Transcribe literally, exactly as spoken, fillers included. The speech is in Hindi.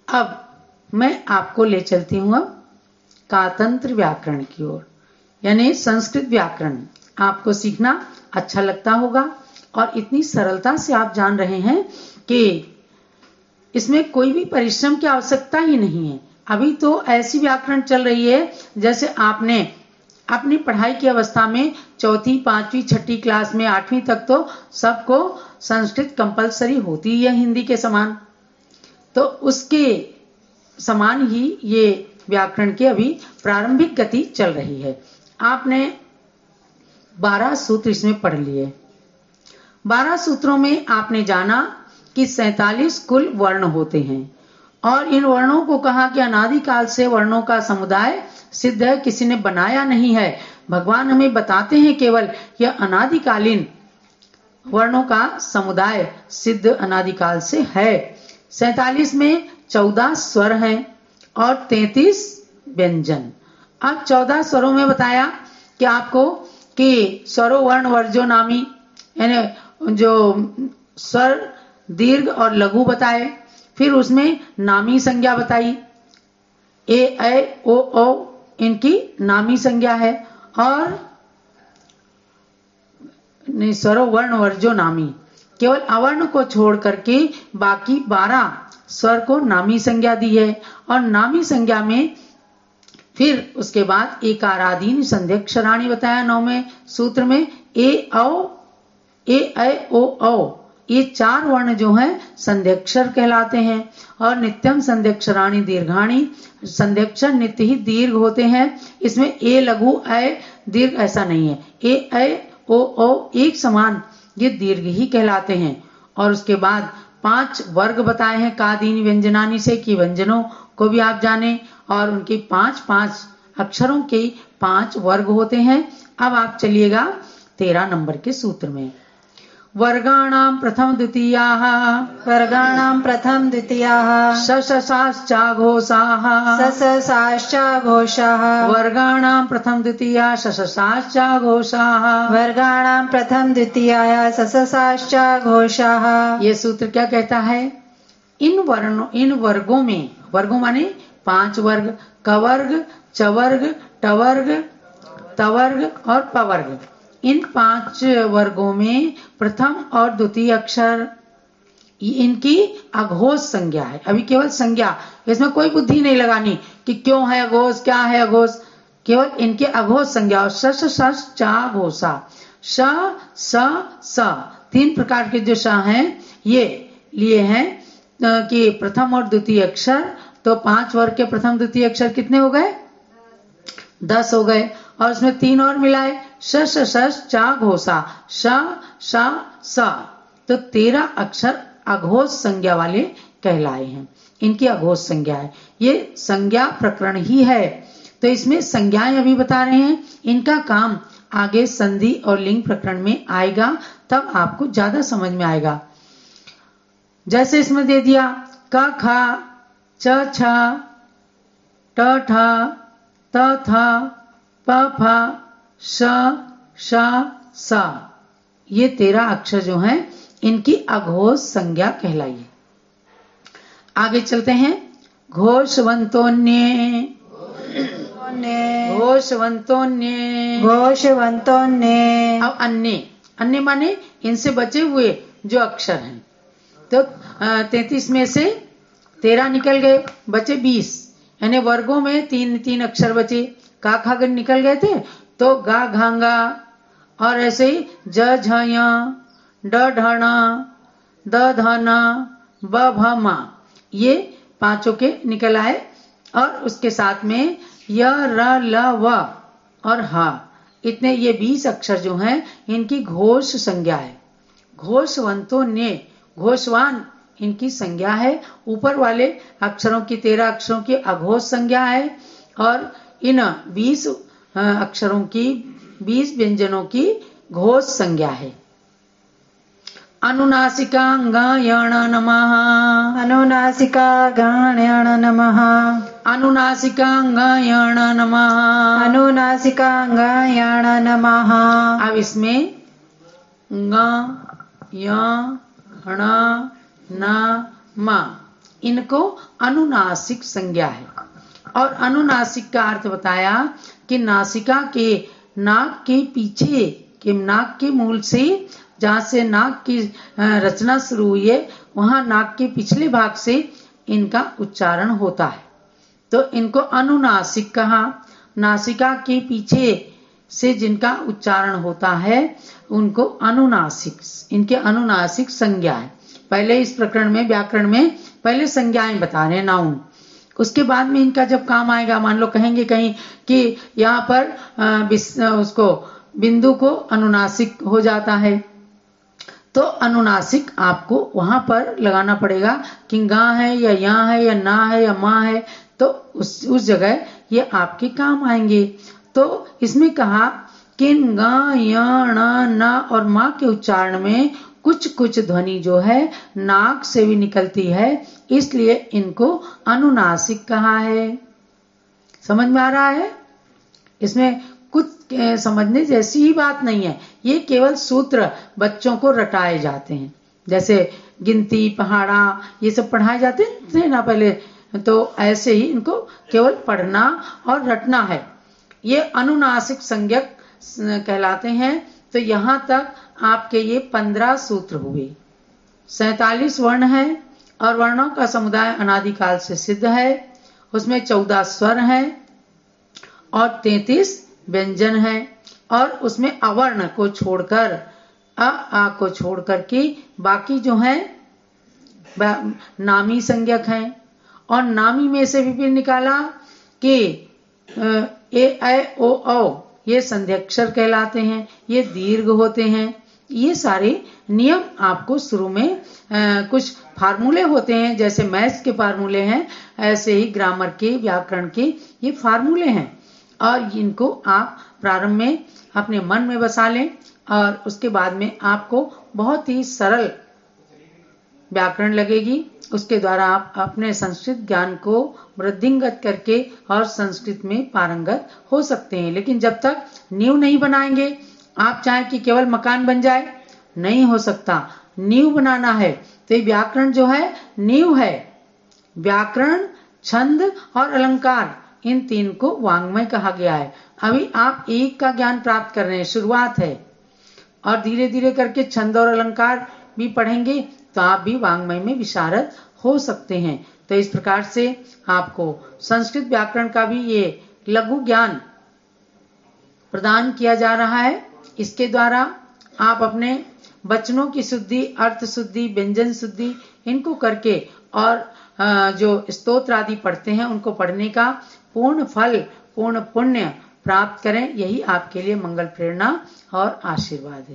अब मैं आपको ले चलती हूँ अब कातंत्र व्याकरण की ओर, यानी संस्कृत व्याकरण। आपको सीखना अच्छा लगता होगा और इतनी सरलता से आप जान रहे हैं कि इसमें कोई भी परिश्रम की आवश्यकता ही नहीं है। अभी तो ऐसी व्याकरण चल रही है जैसे आपने अपनी पढ़ाई की अवस्था में चौथी पांचवी छठी क्लास में आठवीं तक तो सबको संस्कृत कंपलसरी होती है हिंदी के समान, तो उसके समान ही ये व्याकरण की अभी प्रारंभिक गति चल रही है। आपने बारह सूत्र इसमें पढ़ लिए। बारह सूत्रों में आपने जाना कि सैतालीस कुल वर्ण होते हैं और इन वर्णों को कहा कि अनादिकाल से वर्णों का समुदाय सिद्ध है, किसी ने बनाया नहीं है। भगवान हमें बताते हैं केवल यह अनादिकालीन वर्णों का समुदाय सिद्ध अनादिकाल से है। सैतालीस में चौदह स्वर हैं और तैतीस व्यंजन। अब चौदह स्वरों में बताया कि आपको कि स्वरो वर्ण वर्जो नामी, यानी जो स्वर दीर्घ और लघु बताए, फिर उसमें नामी संज्ञा बताई, ए ऐ ओ औ इनकी नामी संज्ञा है, और स्वरो वर्ण वर्जो नामी, केवल अवर्ण को छोड़ करके बाकी बारह स्वर को नामी संज्ञा दी है। और नामी संज्ञा में फिर उसके बाद एकारादीन संध्यक्षराणि बताया नौवें सूत्र में। ए औ ए ऐ ओ औ ये चार वर्ण जो हैं संध्यक्षर कहलाते हैं और नित्यम संध्यक्षराणि दीर्घाणी, संध्यक्षर नित्य ही दीर्घ होते हैं। इसमें ए लघु ऐ दीर्घ ऐसा नहीं है, ए ऐ ओ औ एक समान ये दीर्घ ही कहलाते हैं। और उसके बाद पांच वर्ग बताए हैं कादीनी व्यंजनानी से, कि व्यंजनों को भी आप जाने और उनके पांच पांच अक्षरों के पांच वर्ग होते हैं। अब आप चलिएगा तेरह नंबर के सूत्र में। वर्गाणां प्रथम द्वितीयाः वर्गाणां प्रथम द्वितीयाः शशसाश्चाघोषाः सससाश्चाघोषाः वर्गाणां प्रथम द्वितीया शशसाश्चाघोषाः वर्गाणां प्रथम द्वितीयाः सससाश्चाघोषाः। ये सूत्र क्या कहता है? इन वर्णों इन वर्गों में, वर्गों माने पांच वर्ग, कवर्ग, चवर्ग, टवर्ग, तवर्ग और पवर्ग, इन पांच वर्गों में प्रथम और द्वितीय अक्षर इनकी अघोष संज्ञा है। अभी केवल संज्ञा, इसमें कोई बुद्धि नहीं लगानी कि क्यों है अघोष, क्या है अघोष, केवल इनके अघोष संज्ञा। और शश शश चा घोषा, श स स तीन प्रकार के जो श हैं ये लिए हैं कि प्रथम और द्वितीय अक्षर। तो पांच वर्ग के प्रथम द्वितीय अक्षर कितने हो गए? दस हो गए। और उसमें तीन और मिलाए, शश शश चा घोषा, श श स, तो तेरह अक्षर अघोष संज्ञा वाले कहलाए हैं। इनकी अघोष संज्ञा है, ये संज्ञा प्रकरण ही है। तो इसमें संज्ञाएं अभी बता रहे हैं, इनका काम आगे संधि और लिंग प्रकरण में आएगा, तब आपको ज्यादा समझ में आएगा। जैसे इसमें दे दिया क ख च छ ट ठ त थ प फ श श स, ये तेरह अक्षर जो हैं इनकी अघोष संज्ञा कहलाई है। आगे चलते हैं। घोषवंतोन्ये घोषवंतोन्ये घोषवंतोन्ये। अब अन्य, अन्य माने इनसे बचे हुए जो अक्षर हैं। तो तैतीस में से तेरह निकल गए, बचे बीस, यानी वर्गों में तीन तीन अक्षर बचे। का खा गन निकल गए थे तो गा घांगा, और ऐसे ही ज झया, ड ढना, द धना, ब भमा, ये पांचों के निकल आए। और उसके साथ में य र ल व और ह, इतने ये बीस अक्षर जो हैं इनकी घोष संज्ञा है। घोषवंतों ने, घोषवान इनकी संज्ञा है। ऊपर वाले अक्षरों की, तेरह अक्षरों की अघोष संज्ञा है और इन बीस अक्षरों की, बीस व्यंजनों की घोष संज्ञा है। अनुनासिकांगायण नमः, अनुनासिकांगायण नमः, अनुनासिकांगायण नमः, अनुनासिकांगायण नमः। अब इसमें ङ य ण न म, इनको अनुनासिक संज्ञा है। और अनुनासिक का अर्थ बताया कि नासिका के नाक के पीछे के नाक के मूल से, जहां से नाक की रचना शुरू हुई है, वहां नाक के पिछले भाग से इनका उच्चारण होता है, तो इनको अनुनासिक कहा। नासिका के पीछे से जिनका उच्चारण होता है उनको अनुनासिक, इनके अनुनासिक संज्ञा है। पहले इस प्रकरण में, व्याकरण में पहले संज्ञाएं बता रहे हैं, नाउन। उसके बाद में इनका जब काम आएगा, मान लो कहेंगे कहीं कि यहाँ पर आ, उसको बिंदु को अनुनासिक हो जाता है, तो अनुनासिक आपको वहां पर लगाना पड़ेगा कि गा है या या है या ना है या माँ है, तो उस उस जगह ये आपके काम आएंगे। तो इसमें कहा कि गा या ना ना और माँ के उच्चारण में कुछ कुछ ध्वनि जो है नाक से भी निकलती है, इसलिए इनको अनुनासिक कहा है। समझ में आ रहा है? इसमें कुछ समझने जैसी ही बात नहीं है, ये केवल सूत्र बच्चों को रटाए जाते हैं। जैसे गिनती, पहाड़ा, ये सब पढ़ाए जाते थे ना पहले, तो ऐसे ही इनको केवल पढ़ना और रटना है। ये अनुनासिक संज्ञक कहलाते हैं। तो यहां तक आपके ये पंद्रह सूत्र हुए। सैतालीस वर्ण है और वर्णों का समुदाय अनादिकाल से सिद्ध है। उसमें चौदह स्वर हैं और तैंतीस व्यंजन है, और उसमें अवर्ण को छोड़कर, अ आ को छोड़ करके बाकी जो है नामी संज्ञक हैं। और नामी में से भी फिर निकाला कि ए ऐ ओ औ ये संध्यक्षर कहलाते हैं, ये दीर्घ होते हैं। ये सारे नियम आपको शुरू में आ, कुछ फार्मूले होते हैं, जैसे मैथ्स के फार्मूले हैं, ऐसे ही ग्रामर के, व्याकरण के ये फार्मूले हैं। और इनको आप प्रारंभ में अपने मन में बसा लें, और उसके बाद में आपको बहुत ही सरल व्याकरण लगेगी। उसके द्वारा आप अपने संस्कृत ज्ञान को वृद्धिंगत करके और संस्कृत में पारंगत हो सकते हैं। लेकिन जब तक नींव नहीं बनाएंगे, आप चाहें कि केवल मकान बन जाए, नहीं हो सकता। नींव बनाना है, तो ये व्याकरण जो है नींव है। व्याकरण, छंद और अलंकार, इन तीन को वाङ्मय कहा गया है। अभी आप एक का ज्ञान प्राप्त कर रहे हैं, शुरुआत है, और धीरे धीरे करके छंद और अलंकार भी पढ़ेंगे तो आप भी वाङ्मय में विशारद हो सकते हैं। तो इस प्रकार से आपको संस्कृत व्याकरण का भी ये लघु ज्ञान प्रदान किया जा रहा है। इसके द्वारा आप अपने वचनों की शुद्धि, अर्थ शुद्धि, व्यंजन शुद्धि, इनको करके और जो स्तोत्र आदि पढ़ते हैं उनको पढ़ने का पूर्ण फल, पूर्ण पुण्य प्राप्त करें। यही आपके लिए मंगल प्रेरणा और आशीर्वाद है।